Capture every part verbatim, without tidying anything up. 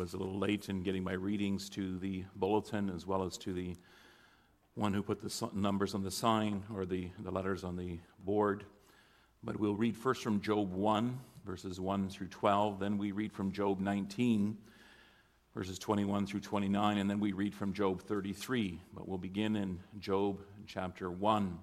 was a little late in getting my readings to the bulletin as well as to the one who put the numbers on the sign or the, the letters on the board. But we'll read first from Job one, verses one through twelve. Then we read from Job nineteen, verses twenty-one through twenty-nine. And then we read from Job thirty-three. But we'll begin in Job chapter one.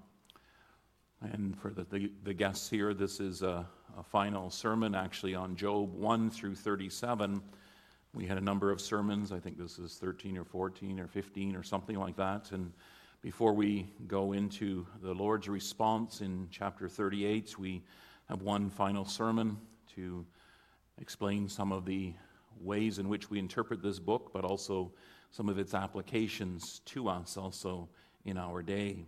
And for the, the, the guests here, this is a, a final sermon actually on Job one through thirty-seven. We had a number of sermons. I think this is thirteen or fourteen or fifteen or something like that. And before we go into the Lord's response in chapter thirty-eight, we have one final sermon to explain some of the ways in which we interpret this book, but also some of its applications to us also in our day.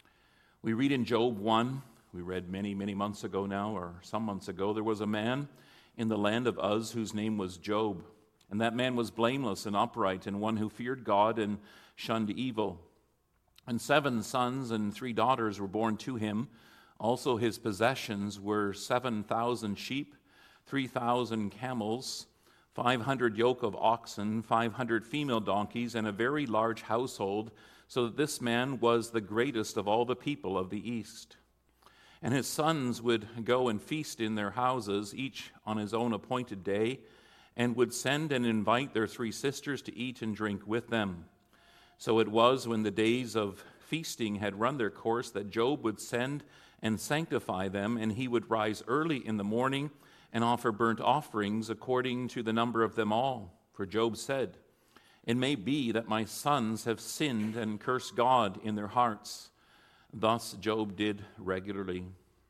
We read in Job one, we read many, many months ago now, or some months ago, there was a man in the land of Uz whose name was Job. And that man was blameless and upright, and one who feared God and shunned evil. And seven sons and three daughters were born to him. Also his possessions were seven thousand sheep, three thousand camels, five hundred yoke of oxen, five hundred female donkeys, and a very large household, so that this man was the greatest of all the people of the east. And his sons would go and feast in their houses, each on his own appointed day, and would send and invite their three sisters to eat and drink with them. So it was when the days of feasting had run their course that Job would send and sanctify them, and he would rise early in the morning and offer burnt offerings according to the number of them all. For Job said, "It may be that my sons have sinned and cursed God in their hearts." Thus Job did regularly.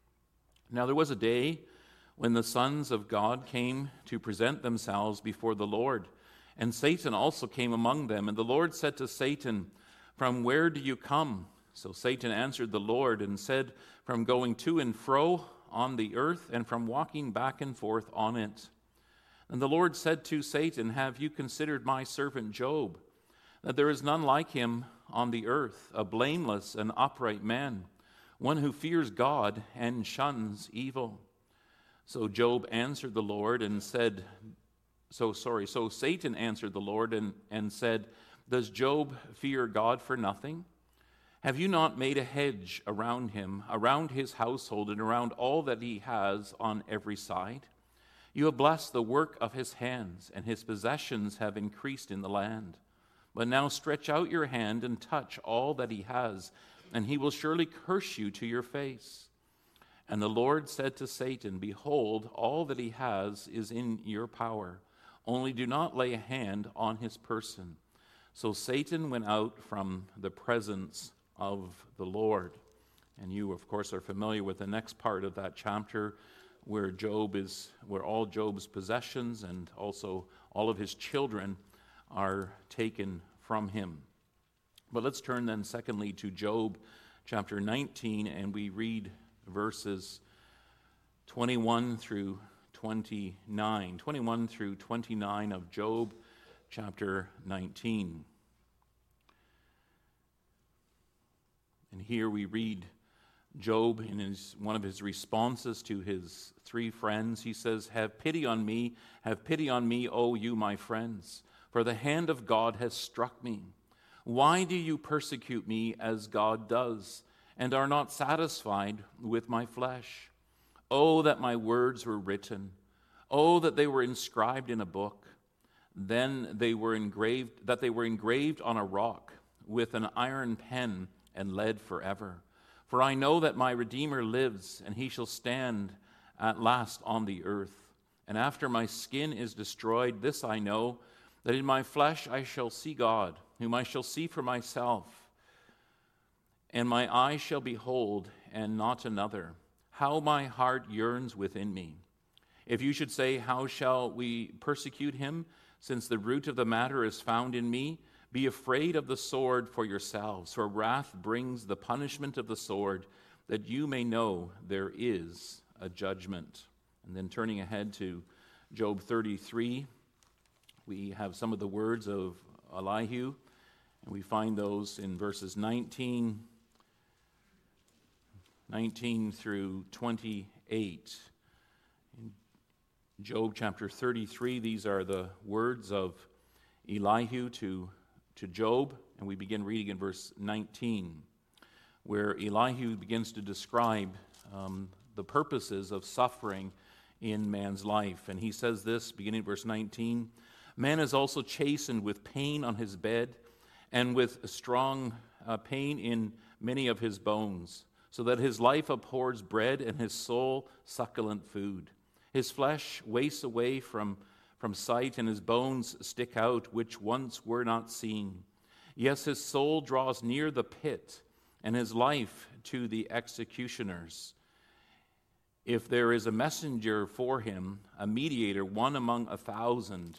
Now there was a day when the sons of God came to present themselves before the Lord, and Satan also came among them. And the Lord said to Satan, "From where do you come?" So Satan answered the Lord and said, "From going to and fro on the earth, and from walking back and forth on it." And the Lord said to Satan, "Have you considered my servant Job, that there is none like him on the earth, a blameless and upright man, one who fears God and shuns evil?" So Job answered the Lord and said, So sorry, so Satan answered the Lord and, and said, "Does Job fear God for nothing? Have you not made a hedge around him, around his household, and around all that he has on every side? You have blessed the work of his hands, and his possessions have increased in the land. But now stretch out your hand and touch all that he has, and he will surely curse you to your face." And the Lord said to Satan, "Behold, all that he has is in your power. Only do not lay a hand on his person." So Satan went out from the presence of the Lord. And you, of course, are familiar with the next part of that chapter, where Job is, where all Job's possessions and also all of his children are taken from him. But let's turn then, secondly, to Job chapter nineteen, and we read verses twenty-one through twenty-nine. twenty-one through twenty-nine of Job chapter nineteen. And here we read Job in his, one of his responses to his three friends. He says, "Have pity on me, have pity on me, O you my friends, for the hand of God has struck me. Why do you persecute me as God does, and are not satisfied with my flesh? Oh, that my words were written. Oh, that they were inscribed in a book. Then they were engraved, that they were engraved on a rock with an iron pen and lead forever. For I know that my Redeemer lives, and he shall stand at last on the earth. And after my skin is destroyed, this I know, that in my flesh I shall see God, whom I shall see for myself. And my eyes shall behold, and not another. How my heart yearns within me. If you should say, how shall we persecute him, since the root of the matter is found in me? Be afraid of the sword for yourselves, for wrath brings the punishment of the sword, that you may know there is a judgment. And then turning ahead to Job thirty-three, we have some of the words of Elihu, and we find those in verses nineteen, nineteen through twenty-eight. In Job chapter thirty-three, these are the words of Elihu to, to Job, and we begin reading in verse nineteen, where Elihu begins to describe um, the purposes of suffering in man's life. And he says this, beginning at verse nineteen, "Man is also chastened with pain on his bed, and with strong uh, pain in many of his bones, so that his life abhors bread, and his soul succulent food. His flesh wastes away from, from sight, and his bones stick out, which once were not seen. Yes, his soul draws near the pit, and his life to the executioners. If there is a messenger for him, a mediator, one among a thousand,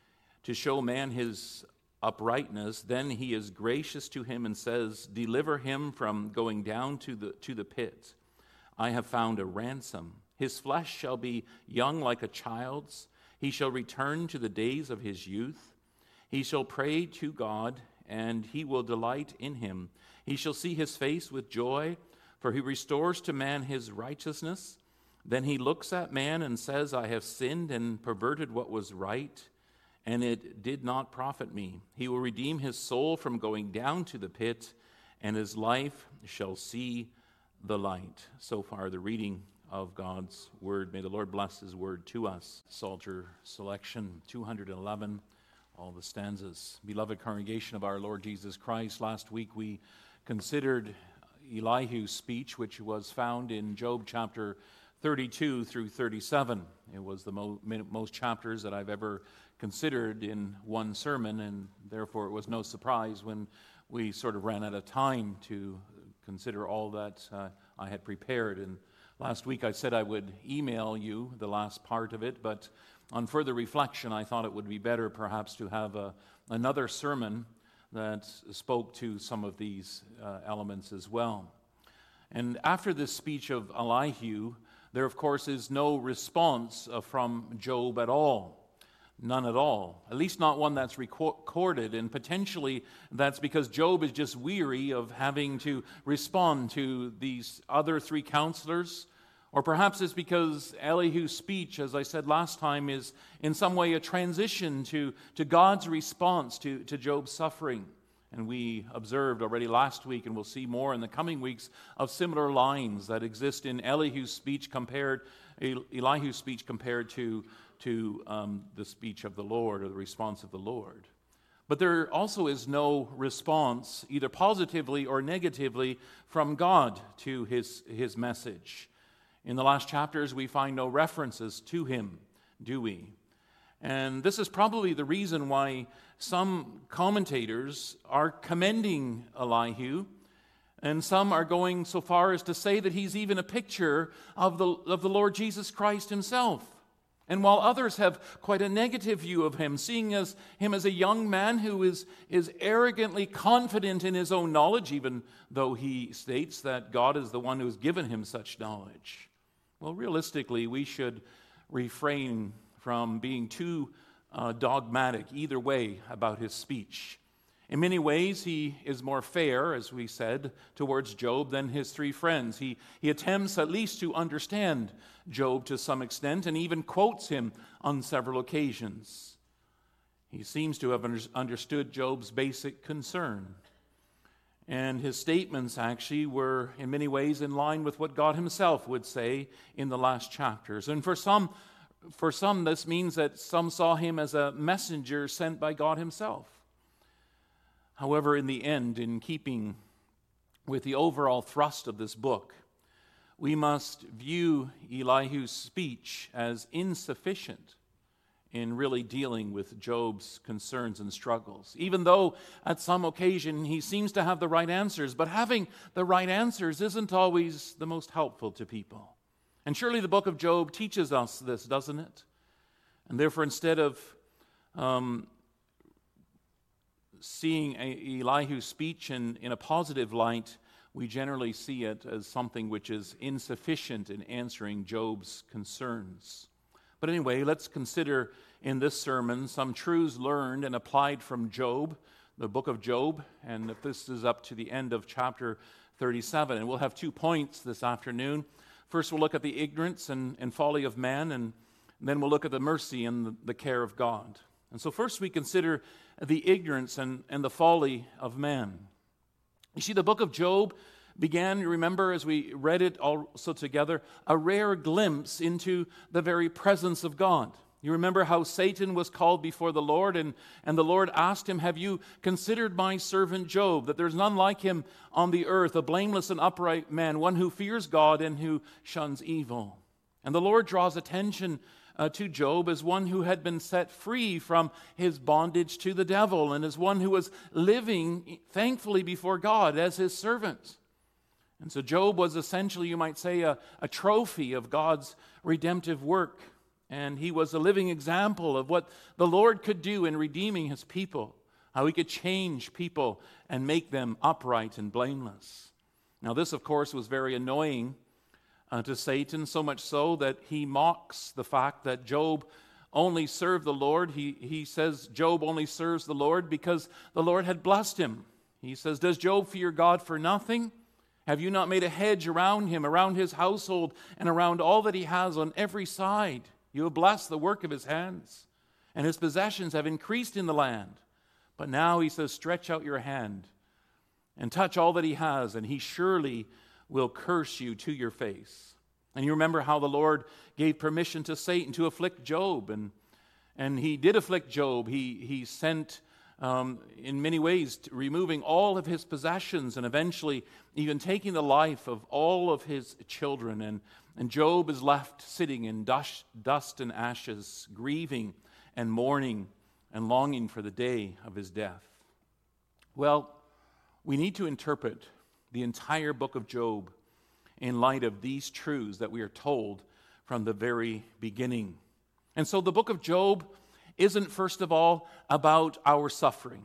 to show man his uprightness, then he is gracious to him and says, 'Deliver him from going down to the, to the pit. I have found a ransom. His flesh shall be young like a child's. He shall return to the days of his youth. He shall pray to God, and he will delight in him. He shall see his face with joy, for he restores to man his righteousness. Then he looks at man and says, I have sinned and perverted what was right, and it did not profit me. He will redeem his soul from going down to the pit, and his life shall see the light." So far, the reading of God's word. May the Lord bless his word to us. Psalter selection two hundred eleven, all the stanzas. Beloved congregation of our Lord Jesus Christ, last week we considered Elihu's speech, which was found in Job chapter thirty-two through thirty-seven. It was the mo- most chapters that I've ever considered in one sermon, and therefore it was no surprise when we sort of ran out of time to consider all that uh, I had prepared. And last week I said I would email you the last part of it, but on further reflection I thought it would be better perhaps to have a, another sermon that spoke to some of these uh, elements as well. And after this speech of Elihu, there of course is no response uh, from Job at all. None at all. At least not one that's recorded, and potentially that's because Job is just weary of having to respond to these other three counselors. Or perhaps it's because Elihu's speech, as I said last time, is in some way a transition to, to God's response to, to Job's suffering. And we observed already last week, and we'll see more in the coming weeks, of similar lines that exist in Elihu's speech compared, Elihu's speech compared to, to um, the speech of the Lord, or the response of the Lord. But there also is no response, either positively or negatively, from God to his, his message. In the last chapters, we find no references to him, do we? And this is probably the reason why some commentators are commending Elihu, and some are going so far as to say that he's even a picture of the, of the Lord Jesus Christ himself. And while others have quite a negative view of him, seeing as him as a young man who is, is arrogantly confident in his own knowledge, even though he states that God is the one who has given him such knowledge. Well, realistically, we should refrain from being too uh, dogmatic either way about his speech. In many ways, he is more fair, as we said, towards Job than his three friends. He, he attempts at least to understand Job to some extent, and even quotes him on several occasions. He seems to have under, understood Job's basic concern. And his statements actually were in many ways in line with what God himself would say in the last chapters. And for some, for some, this means that some saw him as a messenger sent by God himself. However, in the end, in keeping with the overall thrust of this book, we must view Elihu's speech as insufficient in really dealing with Job's concerns and struggles. Even though at some occasion he seems to have the right answers, but having the right answers isn't always the most helpful to people. And surely the book of Job teaches us this, doesn't it? And therefore, instead of um, seeing a, Elihu's speech in, in a positive light, we generally see it as something which is insufficient in answering Job's concerns. But anyway, let's consider in this sermon some truths learned and applied from Job, the book of Job, and if this is up to the end of chapter thirty-seven. And we'll have two points this afternoon. First, we'll look at the ignorance and, and folly of man, and then we'll look at the mercy and the, the care of God. And so first we consider the ignorance and, and the folly of man. You see, the book of Job began, remember, as we read it also together, a rare glimpse into the very presence of God. You remember how Satan was called before the Lord, and, and the Lord asked him, "Have you considered my servant Job, that there's none like him on the earth, a blameless and upright man, one who fears God and who shuns evil?" And the Lord draws attention uh, to Job as one who had been set free from his bondage to the devil, and as one who was living thankfully before God as his servant. And so Job was essentially, you might say, a, a trophy of God's redemptive work. And he was a living example of what the Lord could do in redeeming his people, how he could change people and make them upright and blameless. Now this, of course, was very annoying uh, to Satan, so much so that he mocks the fact that Job only served the Lord. He, he says Job only serves the Lord because the Lord had blessed him. He says, "Does Job fear God for nothing? Have you not made a hedge around him, around his household, and around all that he has on every side? You have blessed the work of his hands, and his possessions have increased in the land. But now," he says, "stretch out your hand and touch all that he has, and he surely will curse you to your face." And you remember how the Lord gave permission to Satan to afflict Job, and, and he did afflict Job. He, he sent, um, in many ways, removing all of his possessions and eventually even taking the life of all of his children. And And Job is left sitting in dust, dust and ashes, grieving and mourning and longing for the day of his death. Well, we need to interpret the entire book of Job in light of these truths that we are told from the very beginning. And so the book of Job isn't, first of all, about our suffering.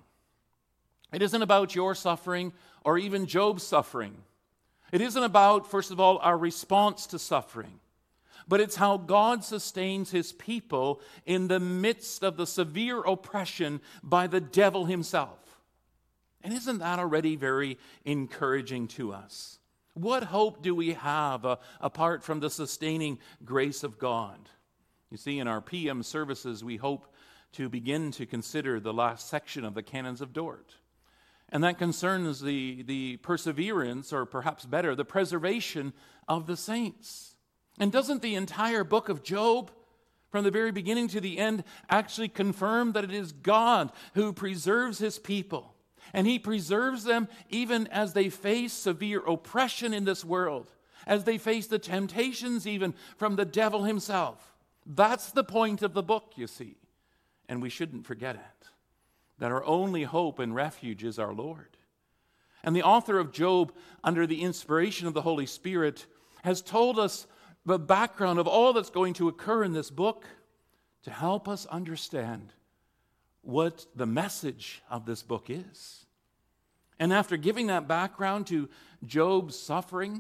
It isn't about your suffering or even Job's suffering. It isn't about, first of all, our response to suffering, but it's how God sustains his people in the midst of the severe oppression by the devil himself. And isn't that already very encouraging to us? What hope do we have uh, apart from the sustaining grace of God? You see, in our P M services, we hope to begin to consider the last section of the Canons of Dort. And that concerns the, the perseverance, or perhaps better, the preservation of the saints. And doesn't the entire book of Job, from the very beginning to the end, actually confirm that it is God who preserves his people? And he preserves them even as they face severe oppression in this world, as they face the temptations even from the devil himself. That's the point of the book, you see. And we shouldn't forget it. That our only hope and refuge is our Lord. And the author of Job, under the inspiration of the Holy Spirit, has told us the background of all that's going to occur in this book to help us understand what the message of this book is. And after giving that background to Job's suffering,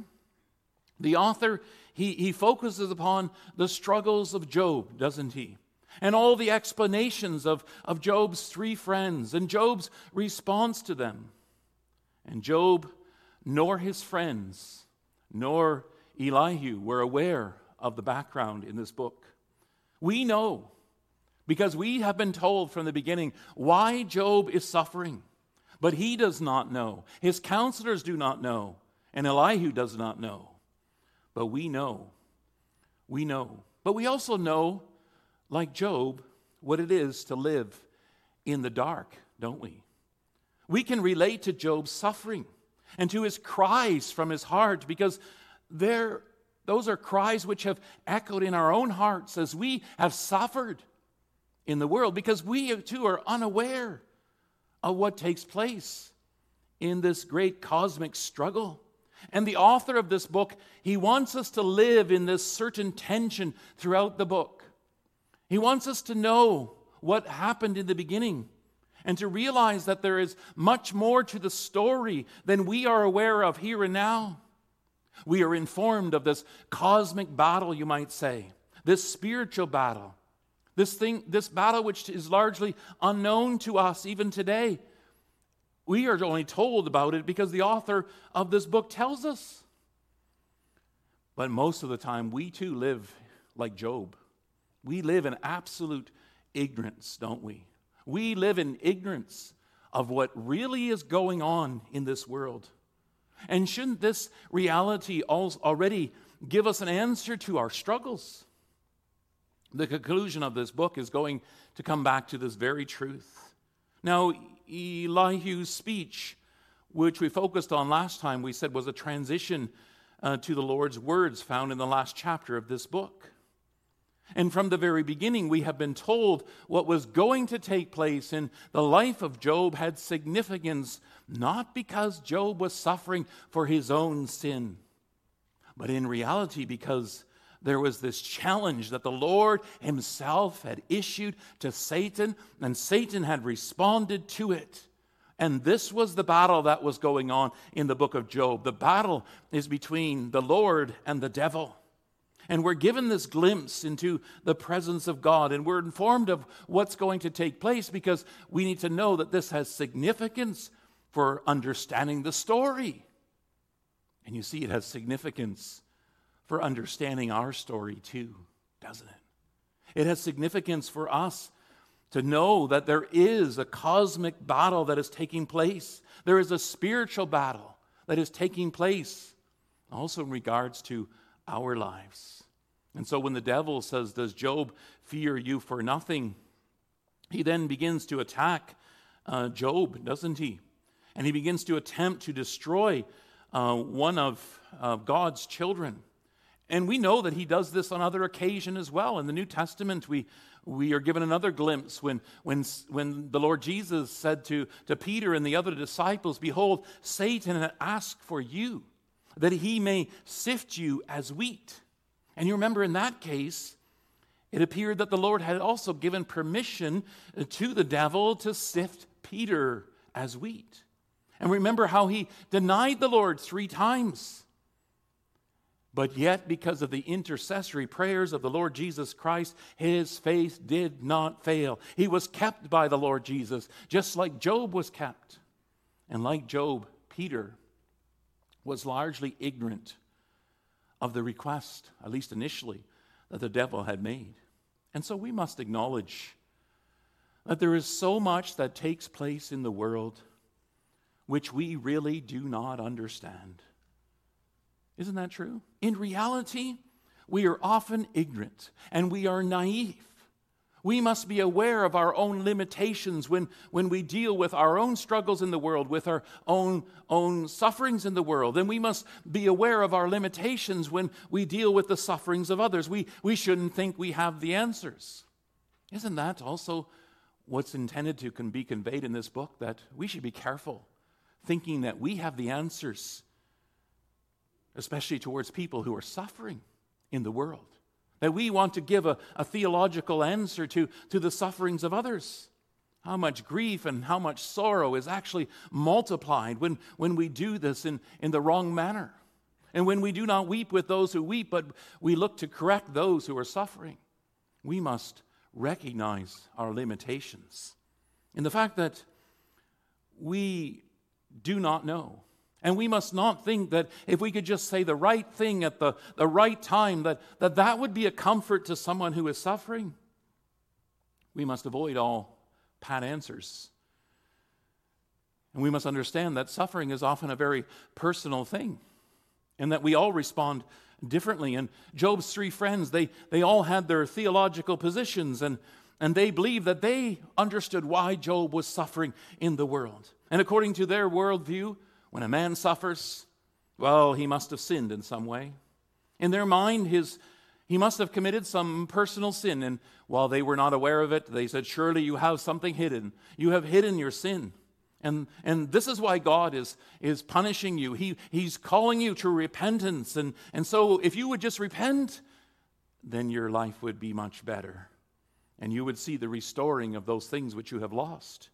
the author, he, he focuses upon the struggles of Job, doesn't he? And all the explanations of, of Job's three friends and Job's response to them. And Job, nor his friends, nor Elihu were aware of the background in this book. We know, because we have been told from the beginning, why Job is suffering. But he does not know. His counselors do not know. And Elihu does not know. But we know. We know. But we also know, like Job, what it is to live in the dark, don't we? We can relate to Job's suffering and to his cries from his heart, because they're, those are cries which have echoed in our own hearts as we have suffered in the world, because we too are unaware of what takes place in this great cosmic struggle. And the author of this book, he wants us to live in this certain tension throughout the book. He wants us to know what happened in the beginning and to realize that there is much more to the story than we are aware of here and now. We are informed of this cosmic battle, you might say, this spiritual battle, this thing, this battle which is largely unknown to us even today. We are only told about it because the author of this book tells us. But most of the time, we too live like Job. We live in absolute ignorance, don't we, We live in ignorance of what really is going on in this world. And shouldn't this reality already give us an answer to our struggles? The conclusion of this book is going to come back to this very truth. Now, Elihu's speech, which we focused on last time, we said was a transition uh, to the Lord's words found in the last chapter of this book. And from the very beginning, we have been told what was going to take place in the life of Job had significance, not because Job was suffering for his own sin, but in reality because there was this challenge that the Lord himself had issued to Satan, and Satan had responded to it. And this was the battle that was going on in the book of Job. The battle is between the Lord and the devil. And we're given this glimpse into the presence of God, and we're informed of what's going to take place because we need to know that this has significance for understanding the story. And you see, it has significance for understanding our story too, doesn't it? It has significance for us to know that there is a cosmic battle that is taking place. There is a spiritual battle that is taking place, also in regards to our lives. And so when the devil says, "Does Job fear you for nothing?" he then begins to attack uh, Job, doesn't he? And he begins to attempt to destroy uh, one of uh, God's children. And we know that he does this on other occasions as well. In the New Testament, we we are given another glimpse when when when the Lord Jesus said to, to Peter and the other disciples, "Behold, Satan asked for you, that he may sift you as wheat." And you remember in that case, it appeared that the Lord had also given permission to the devil to sift Peter as wheat. And remember how he denied the Lord three times. But yet, because of the intercessory prayers of the Lord Jesus Christ, his faith did not fail. He was kept by the Lord Jesus, just like Job was kept. And like Job, Peter was largely ignorant of the request, at least initially, that the devil had made. And so we must acknowledge that there is so much that takes place in the world which we really do not understand. Isn't that true? In reality, we are often ignorant and we are naive. We must be aware of our own limitations when, when we deal with our own struggles in the world, with our own, own sufferings in the world. And we must be aware of our limitations when we deal with the sufferings of others. We, we shouldn't think we have the answers. Isn't that also what's intended to can be conveyed in this book? That we should be careful thinking that we have the answers, especially towards people who are suffering in the world. That we want to give a, a theological answer to, to the sufferings of others. How much grief and how much sorrow is actually multiplied when, when we do this in, in the wrong manner. And when we do not weep with those who weep, but we look to correct those who are suffering. We must recognize our limitations. And the fact that we do not know. And we must not think that if we could just say the right thing at the, the right time, that, that that would be a comfort to someone who is suffering. We must avoid all pat answers. And we must understand that suffering is often a very personal thing, and that we all respond differently. And Job's three friends, they, they all had their theological positions, and, and they believed that they understood why Job was suffering in the world. And according to their worldview, when a man suffers, well, he must have sinned in some way. In their mind, his he must have committed some personal sin. And while they were not aware of it, they said, surely you have something hidden. You have hidden your sin. And, and this is why God is, is punishing you. He, he's calling you to repentance. And, and so if you would just repent, then your life would be much better. And you would see the restoring of those things which you have lost.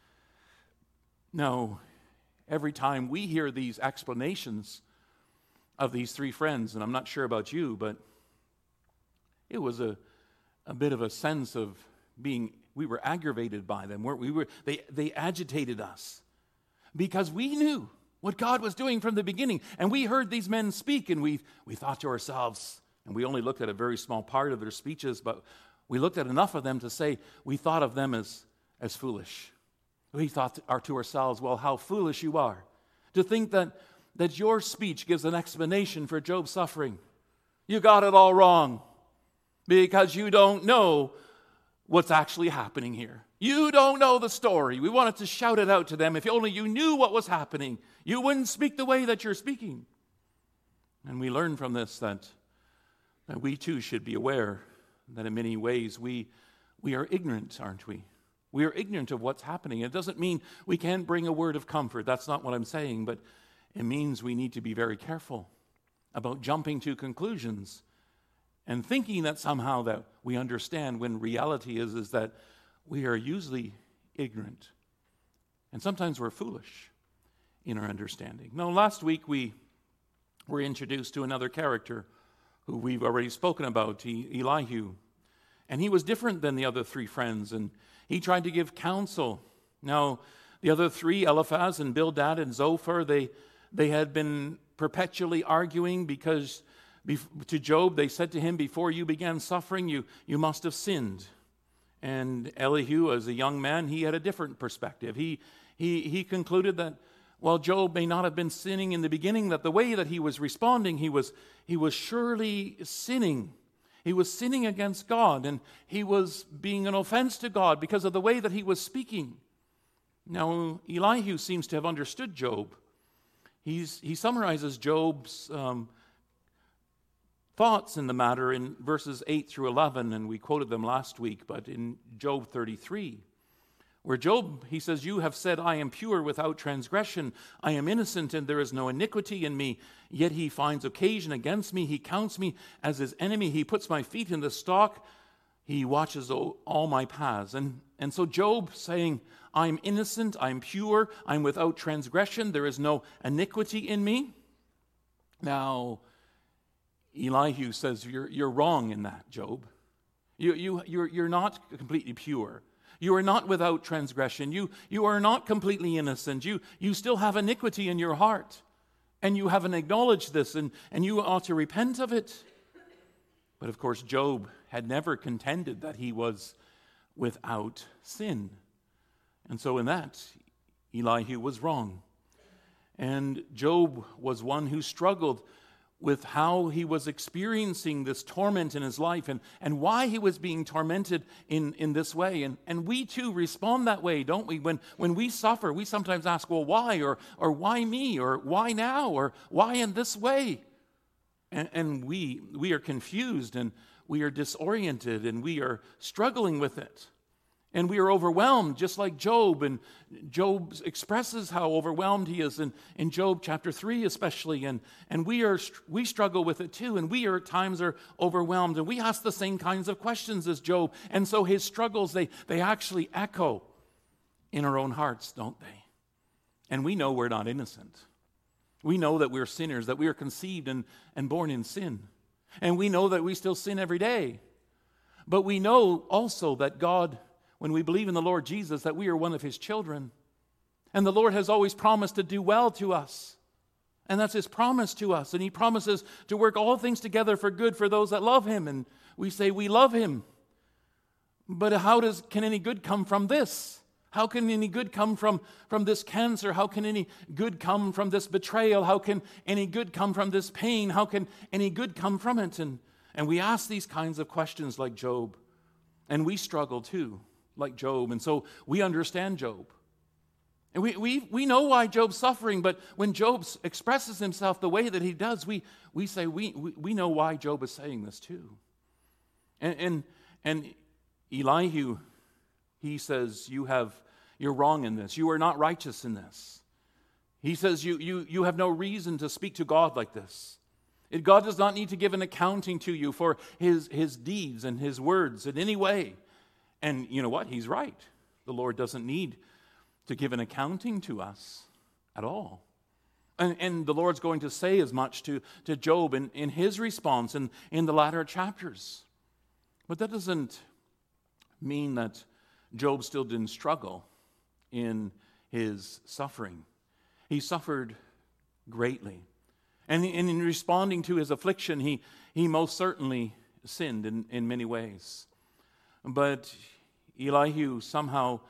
No. Every time we hear these explanations of these three friends, and I'm not sure about you, but it was a, a bit of a sense of being, we were aggravated by them, weren't we? we were, they, they agitated us because we knew what God was doing from the beginning. And we heard these men speak, and we, we thought to ourselves, and we only looked at a very small part of their speeches, but we looked at enough of them to say we thought of them as, as foolish. We thought to ourselves, well, how foolish you are to think that, that your speech gives an explanation for Job's suffering. You got it all wrong because you don't know what's actually happening here. You don't know the story. We wanted to shout it out to them. If only you knew what was happening, you wouldn't speak the way that you're speaking. And we learn from this that, that we too should be aware that in many ways we, we are ignorant, aren't we? We are ignorant of what's happening. It doesn't mean we can't bring a word of comfort. That's not what I'm saying, but it means we need to be very careful about jumping to conclusions and thinking that somehow that we understand when reality is, is that we are usually ignorant. And sometimes we're foolish in our understanding. Now, last week we were introduced to another character who we've already spoken about, Elihu. And he was different than the other three friends, and he tried to give counsel. Now, the other three, Eliphaz and Bildad and Zophar, they, they had been perpetually arguing because to Job, they said to him, before you began suffering, you, you must have sinned. And Elihu, as a young man, he had a different perspective. He, he, he concluded that while Job may not have been sinning in the beginning, that the way that he was responding, he was, he was surely sinning. He was sinning against God, and he was being an offense to God because of the way that he was speaking. Now, Elihu seems to have understood Job. He's, he summarizes Job's um, thoughts in the matter in verses eight through eleven, and we quoted them last week, but in Job thirty-three, where Job, he says, you have said, I am pure without transgression. I am innocent and there is no iniquity in me. Yet he finds occasion against me. He counts me as his enemy. He puts my feet in the stock. He watches all my paths. And, and so Job saying, I'm innocent, I'm pure, I'm without transgression. There is no iniquity in me. Now, Elihu says, you're, you're wrong in that, Job. You, you, you're, you're not completely pure. You are not without transgression. You, you are not completely innocent. You, you still have iniquity in your heart. And you haven't acknowledged this, and, and you ought to repent of it. But of course, Job had never contended that he was without sin. And so in that, Elihu was wrong. And Job was one who struggled with how he was experiencing this torment in his life and, and why he was being tormented in, in this way. And, and we too respond that way, don't we? When, when we suffer, we sometimes ask, well, why? Or, or why me? Or why now? Or why in this way? And, and we, we are confused and we are disoriented and we are struggling with it. And we are overwhelmed, just like Job. And Job expresses how overwhelmed he is in, in Job chapter three especially. And, and we are we struggle with it too. And we are at times are overwhelmed. And we ask the same kinds of questions as Job. And so his struggles, they, they actually echo in our own hearts, don't they? And we know we're not innocent. We know that we're sinners, that we are conceived and, and born in sin. And we know that we still sin every day. But we know also that God, when we believe in the Lord Jesus, that we are one of his children. And the Lord has always promised to do well to us. And that's his promise to us. And he promises to work all things together for good for those that love him. And we say we love him. But how does can any good come from this? How can any good come from, from this cancer? How can any good come from this betrayal? How can any good come from this pain? How can any good come from it? And, and we ask these kinds of questions like Job. And we struggle too, like Job. And so we understand Job. And we, we, we know why Job's suffering, but when Job expresses himself the way that he does, we, we say we, we, we know why Job is saying this too. And, and, and Elihu, he says, you have, you're wrong in this. You are not righteous in this. He says you, you, you have no reason to speak to God like this. It, God does not need to give an accounting to you for his, his deeds and his words in any way. And you know what? He's right. The Lord doesn't need to give an accounting to us at all. And, and the Lord's going to say as much to, to Job in, in his response in, in the latter chapters. But that doesn't mean that Job still didn't struggle in his suffering. He suffered greatly. And, and in responding to his affliction, he, he most certainly sinned in, in many ways. But Elihu somehow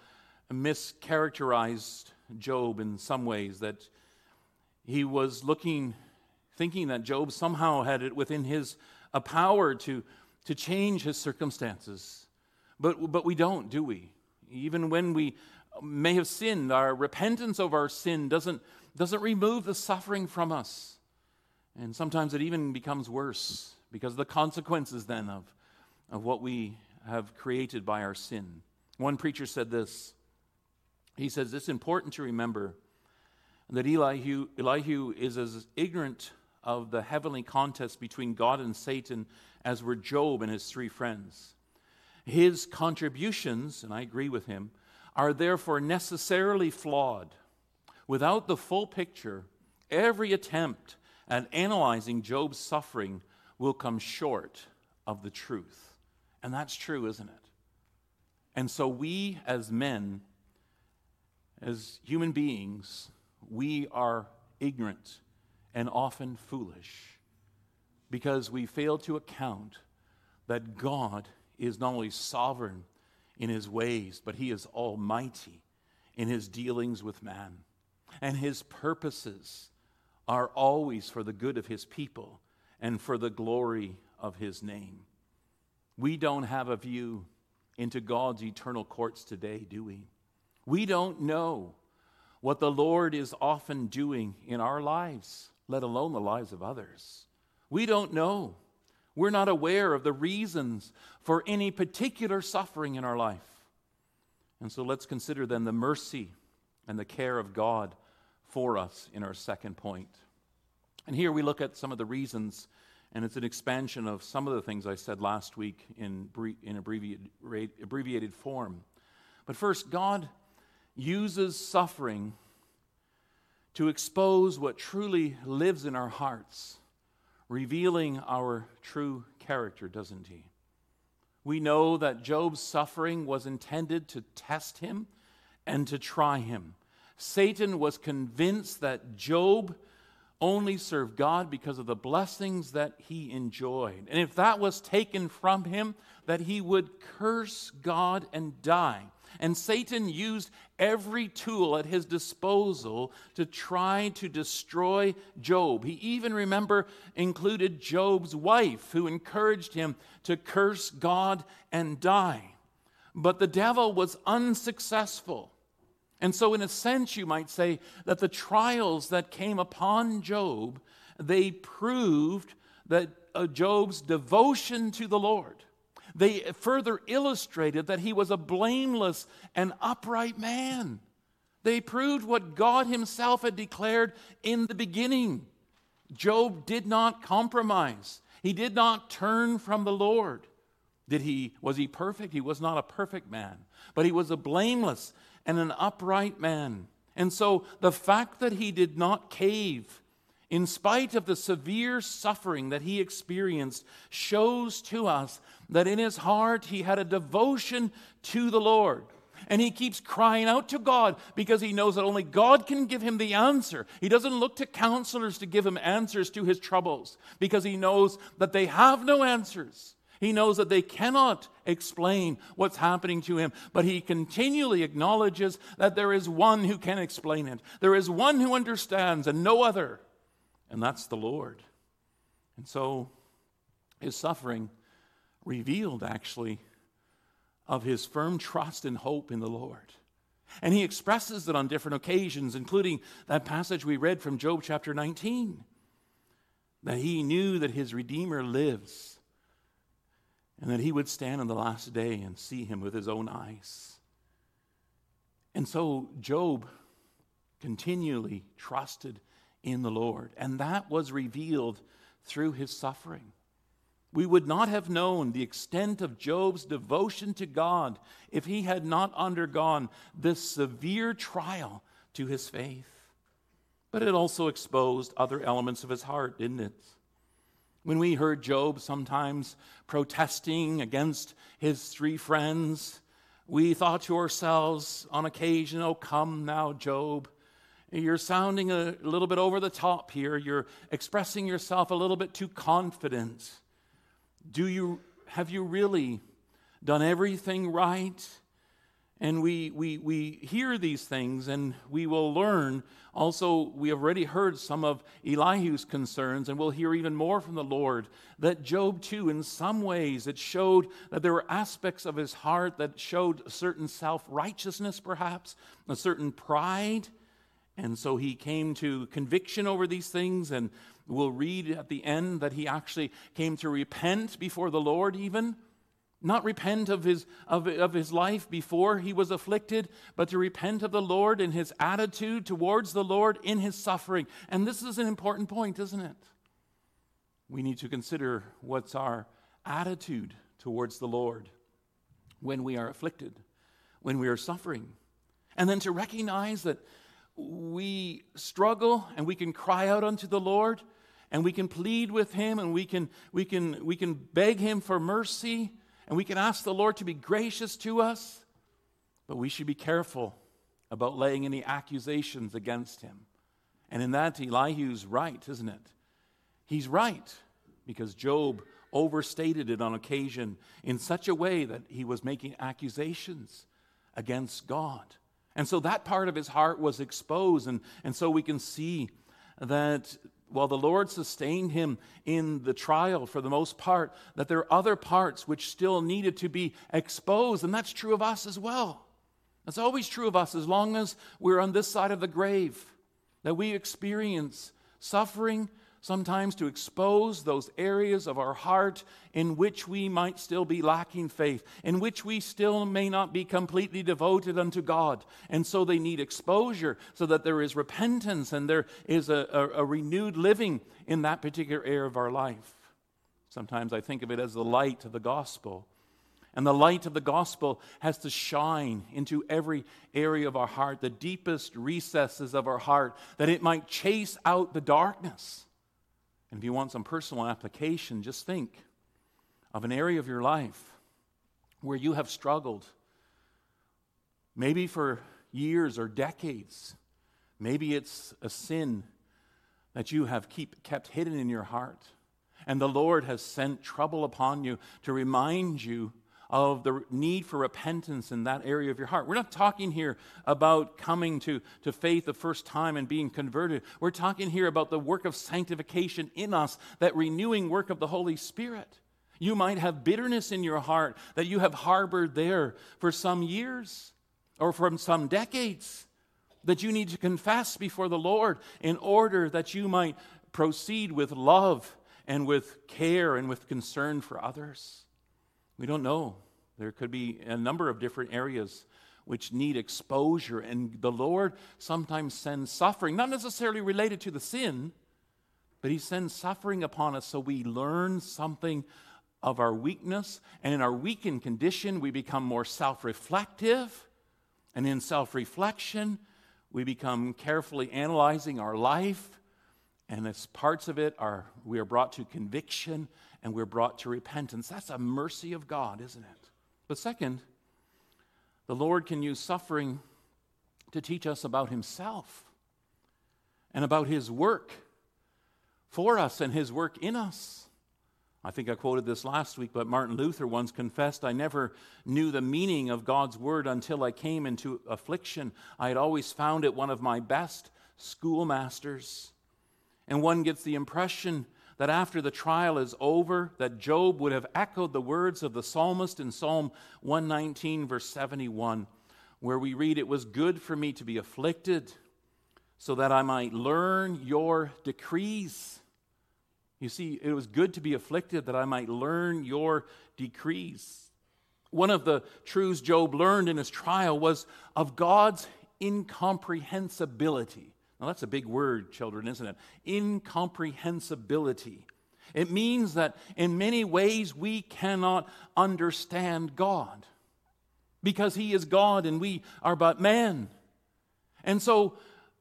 mischaracterized Job in some ways, that he was looking, thinking that Job somehow had it within his a power to, to change his circumstances. But, but we don't, do we? Even when we may have sinned, our repentance of our sin doesn't, doesn't remove the suffering from us. And sometimes it even becomes worse because of the consequences then of, of what we have created by our sin. One preacher said this. He says, it's important to remember that Elihu, Elihu is as ignorant of the heavenly contest between God and Satan as were Job and his three friends. His contributions, and I agree with him, are therefore necessarily flawed. Without the full picture, every attempt at analyzing Job's suffering will come short of the truth. And that's true, isn't it? And so we as men, as human beings, we are ignorant and often foolish because we fail to account that God is not only sovereign in his ways, but he is almighty in his dealings with man. And his purposes are always for the good of his people and for the glory of his name. We don't have a view into God's eternal courts today, do we? We don't know what the Lord is often doing in our lives, let alone the lives of others. We don't know. We're not aware of the reasons for any particular suffering in our life. And so let's consider then the mercy and the care of God for us in our second point. And here we look at some of the reasons, and it's an expansion of some of the things I said last week in, in abbreviated, abbreviated form. But first, God uses suffering to expose what truly lives in our hearts, revealing our true character, doesn't he? We know that Job's suffering was intended to test him and to try him. Satan was convinced that Job only served God because of the blessings that he enjoyed. And if that was taken from him, that he would curse God and die. And Satan used every tool at his disposal to try to destroy Job. He even, remember, included Job's wife, who encouraged him to curse God and die. But the devil was unsuccessful. And so in a sense, you might say that the trials that came upon Job, they proved that uh, Job's devotion to the Lord. They further illustrated that he was a blameless and upright man. They proved what God himself had declared in the beginning. Job did not compromise. He did not turn from the Lord. Did he? Was he perfect? He was not a perfect man, but he was a blameless and an upright man. And so the fact that he did not cave, in spite of the severe suffering that he experienced, shows to us that in his heart he had a devotion to the Lord. And he keeps crying out to God because he knows that only God can give him the answer. He doesn't look to counselors to give him answers to his troubles because he knows that they have no answers. He knows that they cannot explain what's happening to him, but he continually acknowledges that there is one who can explain it. There is one who understands and no other, and that's the Lord. And so his suffering revealed actually of his firm trust and hope in the Lord. And he expresses it on different occasions, including that passage we read from Job chapter nineteen, that he knew that his Redeemer lives and that he would stand on the last day and see him with his own eyes. And so Job continually trusted in the Lord, and that was revealed through his suffering. We would not have known the extent of Job's devotion to God if he had not undergone this severe trial to his faith. But it also exposed other elements of his heart, didn't it? When we heard Job sometimes protesting against his three friends, we thought to ourselves on occasion, oh, come now, Job. You're sounding a little bit over the top here. You're expressing yourself a little bit too confident. Do you, have you really done everything right? And we, we, we hear these things, and we will learn. Also, we have already heard some of Elihu's concerns, and we'll hear even more from the Lord, that Job too, in some ways, it showed that there were aspects of his heart that showed a certain self-righteousness, perhaps, a certain pride. And so he came to conviction over these things, and we'll read at the end that he actually came to repent before the Lord even. Not repent of his, of, of his life before he was afflicted, but to repent of the Lord in his attitude towards the Lord in his suffering. And this is an important point, isn't it? We need to consider what's our attitude towards the Lord when we are afflicted, when we are suffering. And then to recognize that we struggle and we can cry out unto the Lord and we can plead with him and we can, we can, we can beg him for mercy. And we can ask the Lord to be gracious to us, but we should be careful about laying any accusations against him. And in that, Elihu's right, isn't it? He's right, because Job overstated it on occasion in such a way that he was making accusations against God. And so that part of his heart was exposed, and, and so we can see that while the Lord sustained him in the trial for the most part, that there are other parts which still needed to be exposed, and that's true of us as well. That's always true of us as long as we're on this side of the grave, that we experience suffering, sometimes to expose those areas of our heart in which we might still be lacking faith, in which we still may not be completely devoted unto God. And so they need exposure so that there is repentance and there is a, a, a renewed living in that particular area of our life. Sometimes I think of it as the light of the gospel. And the light of the gospel has to shine into every area of our heart, the deepest recesses of our heart, that it might chase out the darkness. And if you want some personal application, just think of an area of your life where you have struggled, maybe for years or decades. Maybe it's a sin that you have keep, kept hidden in your heart. And the Lord has sent trouble upon you to remind you of the need for repentance in that area of your heart. We're not talking here about coming to, to faith the first time and being converted. We're talking here about the work of sanctification in us, that renewing work of the Holy Spirit. You might have bitterness in your heart that you have harbored there for some years or from some decades, that you need to confess before the Lord in order that you might proceed with love and with care and with concern for others. We don't know. There could be a number of different areas which need exposure, and the Lord sometimes sends suffering, not necessarily related to the sin, but he sends suffering upon us so we learn something of our weakness, and in our weakened condition we become more self-reflective, and in self-reflection we become carefully analyzing our life, and as parts of it are we are brought to conviction and we're brought to repentance. That's a mercy of God, isn't it? But second, the Lord can use suffering to teach us about himself and about his work for us and his work in us. I think I quoted this last week, but Martin Luther once confessed, "I never knew the meaning of God's word until I came into affliction. I had always found it one of my best schoolmasters." And one gets the impression that after the trial is over, that Job would have echoed the words of the psalmist in Psalm one nineteen, verse seventy-one, where we read, "It was good for me to be afflicted, so that I might learn your decrees." You see, it was good to be afflicted that I might learn your decrees. One of the truths Job learned in his trial was of God's incomprehensibility. Now, that's a big word, children, isn't it? Incomprehensibility. It means that in many ways we cannot understand God because he is God and we are but men. And so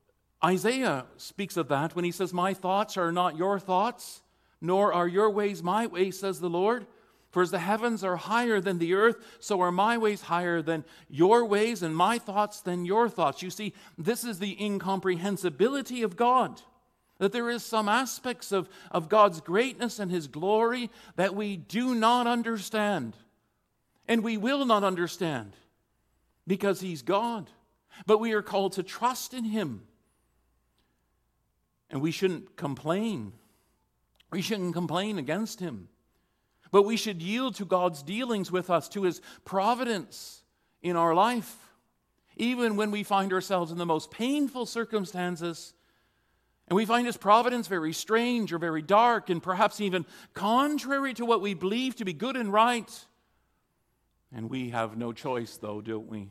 Isaiah speaks of that when he says, "My thoughts are not your thoughts, nor are your ways my ways, says the Lord. For as the heavens are higher than the earth, so are my ways higher than your ways, and my thoughts than your thoughts." You see, this is the incomprehensibility of God. That there is some aspects of, of God's greatness and his glory that we do not understand. And we will not understand. because He's God. But we are called to trust in Him. And we shouldn't complain. We shouldn't complain against Him. But we should yield to God's dealings with us, to His providence in our life. Even when we find ourselves in the most painful circumstances, and we find His providence very strange or very dark, and perhaps even contrary to what we believe to be good and right. And we have no choice, though, don't we?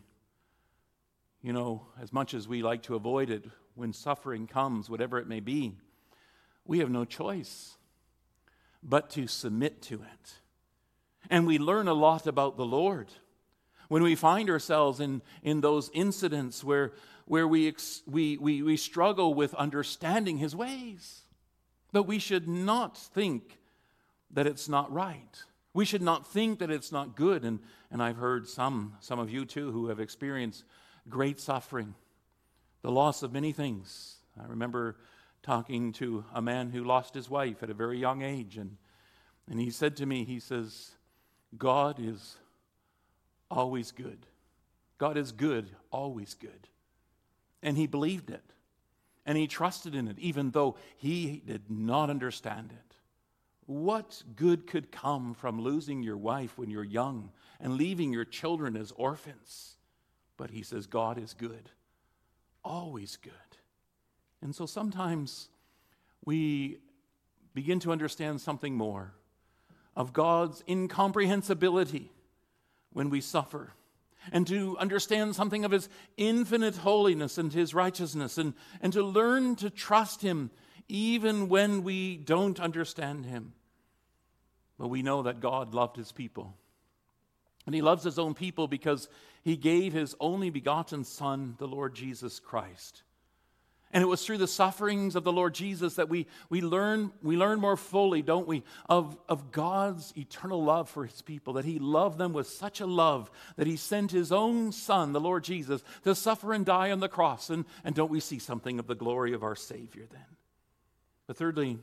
You know, as much as we like to avoid it, when suffering comes, whatever it may be, we have no choice but to submit to it. And we learn a lot about the Lord when we find ourselves in, in those incidents where, where we, ex, we, we, we struggle with understanding His ways. But we should not think that it's not right. We should not think that it's not good. And, and I've heard some, some of you too who have experienced great suffering, the loss of many things. I remember talking to a man who lost his wife at a very young age, and, and he said to me, he says, God is always good. God is good, always good. And he believed it. And he trusted in it, even though he did not understand it. What good could come from losing your wife when you're young and leaving your children as orphans? But he says, God is good, always good. And so sometimes we begin to understand something more of God's incomprehensibility when we suffer, and to understand something of His infinite holiness and His righteousness, and, and to learn to trust Him even when we don't understand Him. But we know that God loved His people. And He loves His own people because He gave His only begotten Son, the Lord Jesus Christ. And it was through the sufferings of the Lord Jesus that we, we learn we learn more fully, don't we, of, of God's eternal love for His people, that He loved them with such a love that He sent His own Son, the Lord Jesus, to suffer and die on the cross. And, and don't we see something of the glory of our Savior then? But thirdly,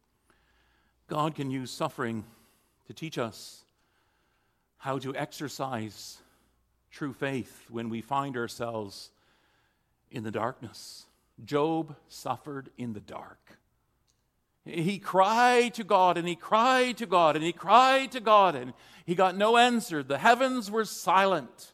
God can use suffering to teach us how to exercise true faith when we find ourselves in the darkness. Job suffered in the dark. He cried to God, and he cried to God, and he cried to God, and he got no answer. The heavens were silent.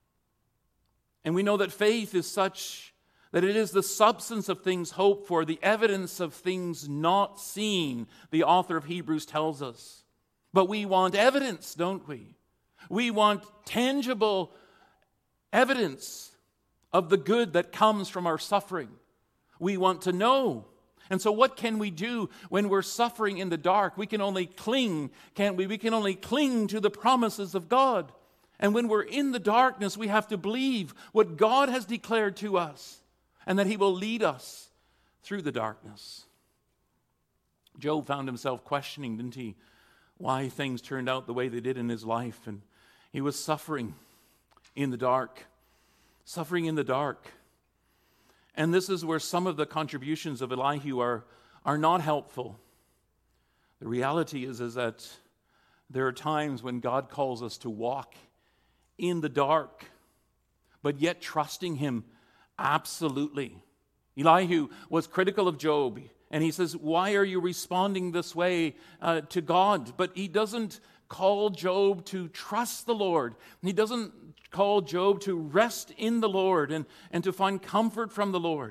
And we know that faith is such that it is the substance of things hoped for, the evidence of things not seen, the author of Hebrews tells us. But we want evidence, don't we? We want tangible evidence of the good that comes from our suffering. We want to know. And so what can we do when we're suffering in the dark? We can only cling, can't we? We can only cling to the promises of God. And when we're in the darkness, we have to believe what God has declared to us, and that He will lead us through the darkness. Job found himself questioning, didn't he, why things turned out the way they did in his life. And he was suffering in the dark. Suffering in the dark. And this is where some of the contributions of Elihu are, are not helpful. The reality is, is that there are times when God calls us to walk in the dark, but yet trusting Him absolutely. Elihu was critical of Job, and he says, why are you responding this way uh, to God? But he doesn't call Job to trust the Lord. He doesn't call Job to rest in the Lord and, and to find comfort from the Lord.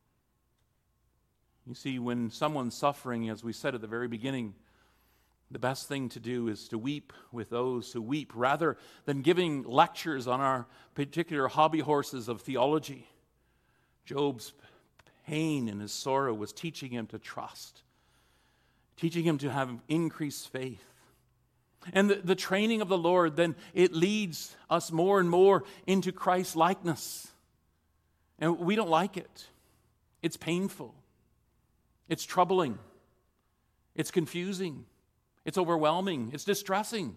You see, when someone's suffering, as we said at the very beginning, the best thing to do is to weep with those who weep, rather than giving lectures on our particular hobby horses of theology. Job's pain and his sorrow was teaching him to trust, teaching him to have increased faith. And the, the training of the Lord, then it leads us more and more into Christ's likeness. And we don't like it. It's painful. It's troubling. It's confusing. It's overwhelming. It's distressing.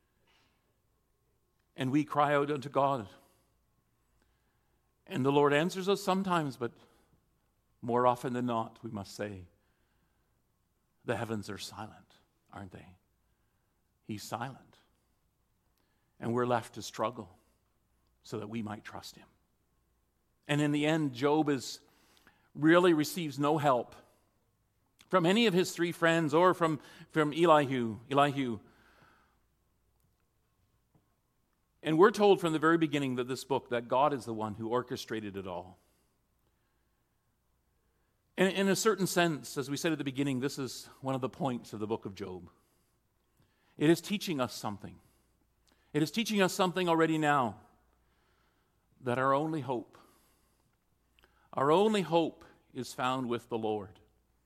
And we cry out unto God. And the Lord answers us sometimes, but more often than not, we must say, the heavens are silent, aren't they? He's silent. And we're left to struggle. so that we might trust him. And in the end, Job is really receives no help from any of his three friends or from, from Elihu, Elihu. And we're told from the very beginning of this book that God is the one who orchestrated it all. And in a certain sense, as we said at the beginning, this is one of the points of the book of Job. It is teaching us something. It is teaching us something already now, that our only hope, our only hope is found with the Lord.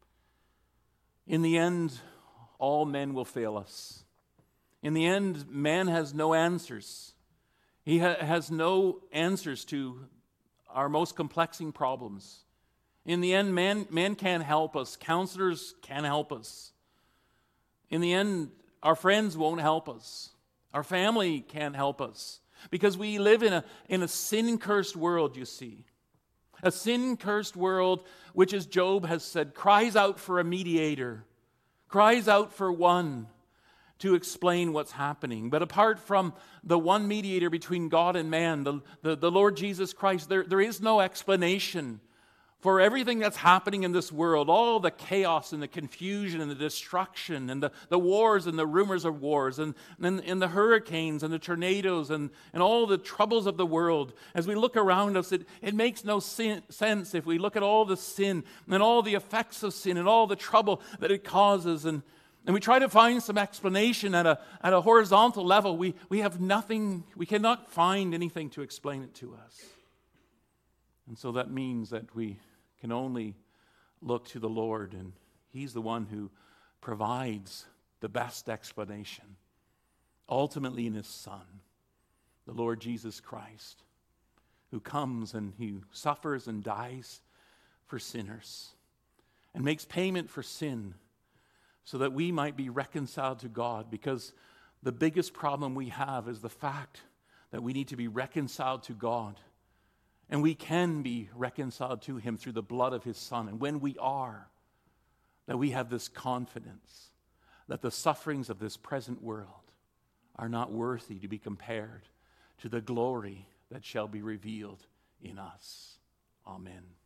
In the end, all men will fail us. In the end, man has no answers. He ha- has no answers to our most complexing problems. In the end, man, man can't help us. Counselors can't help us. In the end, our friends won't help us. Our family can't help us. Because we live in a, in a sin-cursed world, you see. A sin-cursed world, which, as Job has said, cries out for a mediator, cries out for one to explain what's happening. But apart from the one mediator between God and man, the, the, the Lord Jesus Christ, there, there is no explanation for everything that's happening in this world, all the chaos and the confusion and the destruction and the, the wars and the rumors of wars and, and, and the hurricanes and the tornadoes and, and all the troubles of the world. As we look around us, it, it makes no sin, sense if we look at all the sin and all the effects of sin and all the trouble that it causes. And, and we try to find some explanation at a, at a horizontal level. We, we have nothing, we cannot find anything to explain it to us. And so that means that we can only look to the Lord, and he's the one who provides the best explanation, ultimately in his Son, the Lord Jesus Christ, who comes and he suffers and dies for sinners and makes payment for sin so that we might be reconciled to God, because the biggest problem we have is the fact that we need to be reconciled to God. And we can be reconciled to him through the blood of his Son. And when we are, that we have this confidence that the sufferings of this present world are not worthy to be compared to the glory that shall be revealed in us. Amen.